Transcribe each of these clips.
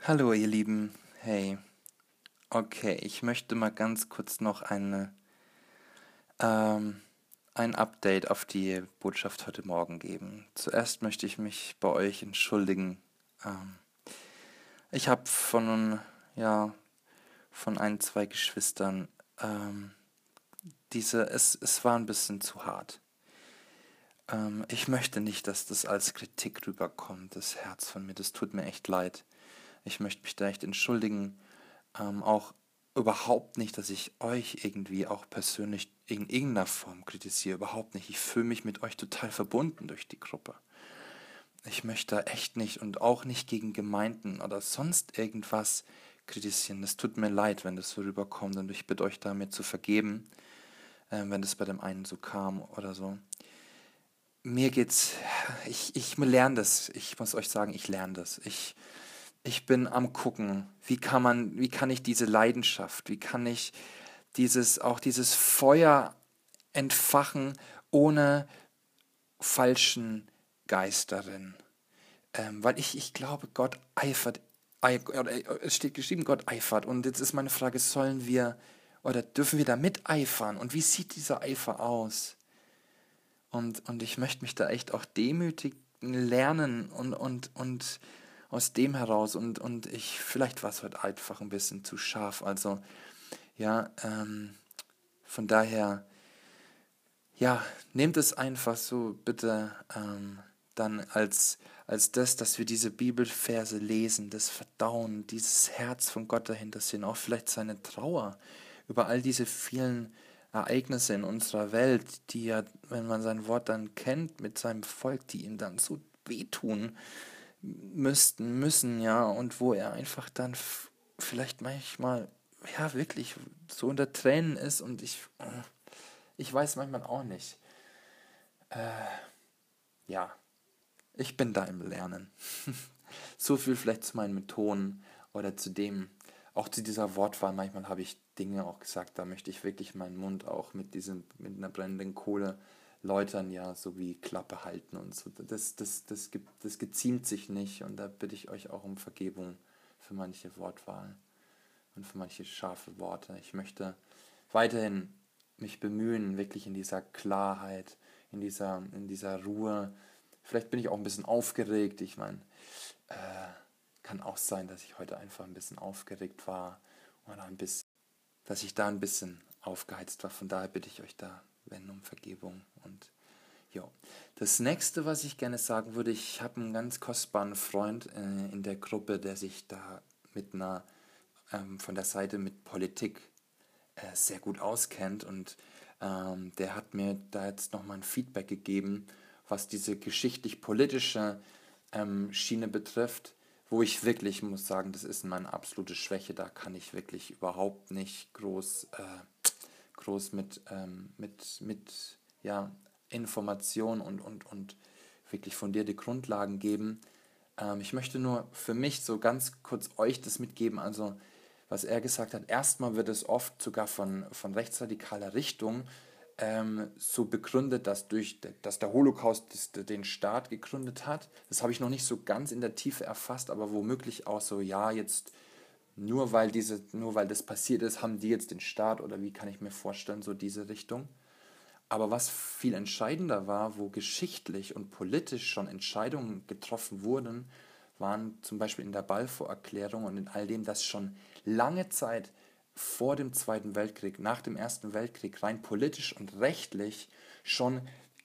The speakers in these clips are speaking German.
Hallo ihr Lieben, hey, okay, ich möchte mal ganz kurz noch ähm, ein Update auf die Botschaft heute Morgen geben. Zuerst möchte ich mich bei euch entschuldigen. Ähm, ich habe ja, von ein, zwei Geschwistern, ähm, es war ein bisschen zu hart. Ich möchte nicht, dass das als Kritik rüberkommt, das Herz von mir, das tut mir echt leid. Ich möchte mich da echt entschuldigen. Auch überhaupt nicht, dass ich euch irgendwie auch persönlich in irgendeiner Form kritisiere. Überhaupt nicht. Ich fühle mich mit euch total verbunden durch die Gruppe. Ich möchte da echt nicht und auch nicht gegen Gemeinden oder sonst irgendwas kritisieren. Es tut mir leid, wenn das so rüberkommt und ich bitte euch da mir zu vergeben, wenn das bei dem einen so kam oder so. Mir geht's, ich lerne das. Ich muss euch sagen, ich lerne das. Ich bin am gucken, wie kann ich diese Leidenschaft, wie kann ich auch dieses Feuer entfachen ohne falschen Geist darin. Weil ich glaube, Gott eifert, es steht geschrieben, Gott eifert. Und jetzt ist meine Frage, sollen wir oder dürfen wir da miteifern? Und wie sieht dieser Eifer aus? Und ich möchte mich da echt auch demütigen lernen und aus dem heraus vielleicht war es heute einfach ein bisschen zu scharf. Also ja, von daher, ja, nehmt es einfach so bitte dann als das, dass wir diese Bibelverse lesen, das Verdauen, dieses Herz von Gott dahinter sehen, auch vielleicht seine Trauer über all diese vielen Ereignisse in unserer Welt, die ja, wenn man sein Wort dann kennt mit seinem Volk, die ihm dann so wehtun müssen, ja, und wo er einfach dann vielleicht manchmal, ja, wirklich so unter Tränen ist und ich weiß manchmal auch nicht. Ja, ich bin da im Lernen. So viel vielleicht zu meinen Methoden oder auch zu dieser Wortwahl. Manchmal habe ich Dinge auch gesagt, da möchte ich wirklich meinen Mund auch mit einer brennenden Kohle läutern, ja, so wie Klappe halten und so. Das geziemt sich nicht und da bitte ich euch auch um Vergebung für manche Wortwahl und für manche scharfe Worte. Ich möchte weiterhin mich bemühen, wirklich in dieser Klarheit, in dieser Ruhe. Vielleicht bin ich auch ein bisschen aufgeregt. Ich meine, äh, kann auch sein, dass ich heute einfach ein bisschen aufgeregt war oder dass ich da ein bisschen aufgeheizt war. Von daher bitte ich euch da, wenn um Vergebung. Und ja, das nächste, was ich gerne sagen würde, ich habe einen ganz kostbaren Freund in der Gruppe, der sich da mit von der Seite mit Politik sehr gut auskennt und der hat mir da jetzt nochmal ein Feedback gegeben, was diese geschichtlich-politische Schiene betrifft, wo ich wirklich muss sagen, das ist meine absolute Schwäche, da kann ich wirklich überhaupt nicht groß mit ja, Information und wirklich fundierte Grundlagen geben. Ich möchte nur für mich so ganz kurz euch das mitgeben, also was er gesagt hat. Erstmal wird es oft sogar von rechtsradikaler Richtung so begründet, dass der Holocaust den Staat gegründet hat. Das habe ich noch nicht so ganz in der Tiefe erfasst, aber womöglich auch so, ja, jetzt nur weil das passiert ist, haben die jetzt den Staat oder wie kann ich mir vorstellen, so diese Richtung. Aber was viel entscheidender war, wo geschichtlich und politisch schon Entscheidungen getroffen wurden, waren zum Beispiel in der Balfour-Erklärung und in all dem, dass schon lange Zeit vor dem Zweiten Weltkrieg, nach dem Ersten Weltkrieg rein politisch und rechtlich schon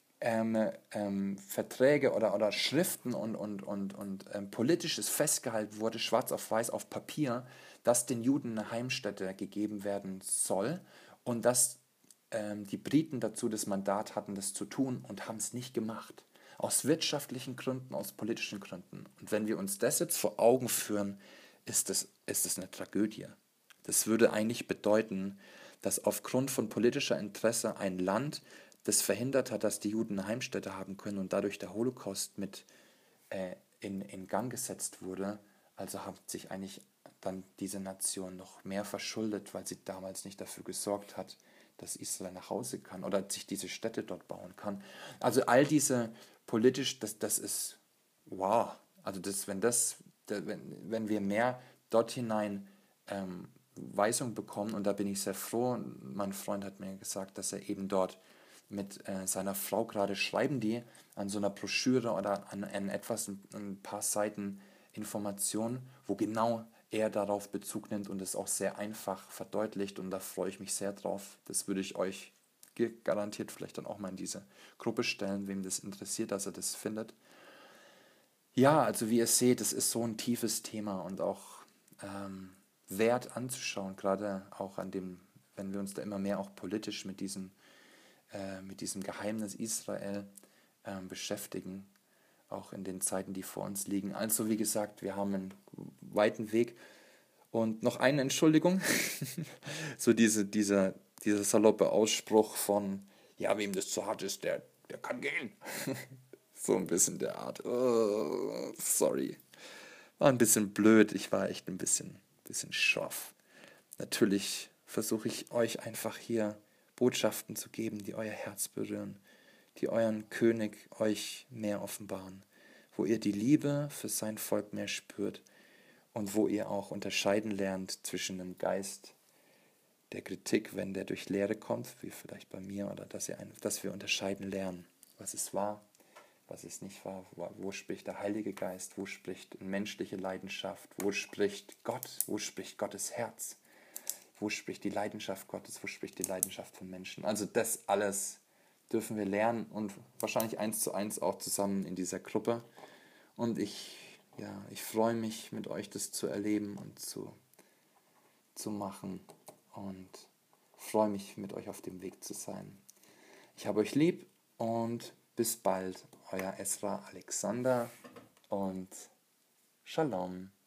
Verträge oder Schriften und politisches festgehalten wurde, schwarz auf weiß auf Papier, dass den Juden eine Heimstätte gegeben werden soll und dass die Briten dazu das Mandat hatten, das zu tun und haben es nicht gemacht. Aus wirtschaftlichen Gründen, aus politischen Gründen. Und wenn wir uns das jetzt vor Augen führen, ist es eine Tragödie. Das würde eigentlich bedeuten, dass aufgrund von politischer Interesse ein Land das verhindert hat, dass die Juden eine Heimstätte haben können und dadurch der Holocaust mit in Gang gesetzt wurde. Also hat sich eigentlich dann diese Nation noch mehr verschuldet, weil sie damals nicht dafür gesorgt hat, dass Israel nach Hause kann oder sich diese Städte dort bauen kann. Also all diese das ist wow. Also wenn das wenn wir mehr dort hinein Weisung bekommen, und da bin ich sehr froh. Mein Freund hat mir gesagt, dass er eben dort mit seiner Frau gerade schreiben, die an so einer Broschüre oder an ein paar Seiten Informationen, wo genau er darauf Bezug nimmt und es auch sehr einfach verdeutlicht, und da freue ich mich sehr drauf. Das würde ich euch garantiert vielleicht dann auch mal in diese Gruppe stellen, wem das interessiert, dass er das findet. Ja, also wie ihr seht, es ist so ein tiefes Thema und auch wert anzuschauen, gerade auch an dem, wenn wir uns da immer mehr auch politisch mit diesem Geheimnis Israel beschäftigen, auch in den Zeiten, die vor uns liegen. Also wie gesagt, wir haben einen weiten Weg. Und noch eine Entschuldigung, so dieser saloppe Ausspruch von, ja, wem das zu hart ist, der kann gehen. So ein bisschen der Art. Oh, sorry. War ein bisschen blöd, ich war echt ein bisschen schroff. Natürlich versuche ich euch einfach hier Botschaften zu geben, die euer Herz berühren, die euren König euch mehr offenbaren, wo ihr die Liebe für sein Volk mehr spürt und wo ihr auch unterscheiden lernt zwischen dem Geist der Kritik, wenn der durch Lehre kommt, wie vielleicht bei mir, oder dass wir unterscheiden lernen, was ist wahr, was ist nicht wahr, wo spricht der Heilige Geist, wo spricht menschliche Leidenschaft, wo spricht Gott, wo spricht Gottes Herz, wo spricht die Leidenschaft Gottes, wo spricht die Leidenschaft von Menschen. Also das alles dürfen wir lernen und wahrscheinlich 1:1 auch zusammen in dieser Gruppe. Und ich freue mich, mit euch das zu erleben und zu machen, und freue mich, mit euch auf dem Weg zu sein. Ich habe euch lieb und bis bald, euer Ezra Alexander und Shalom.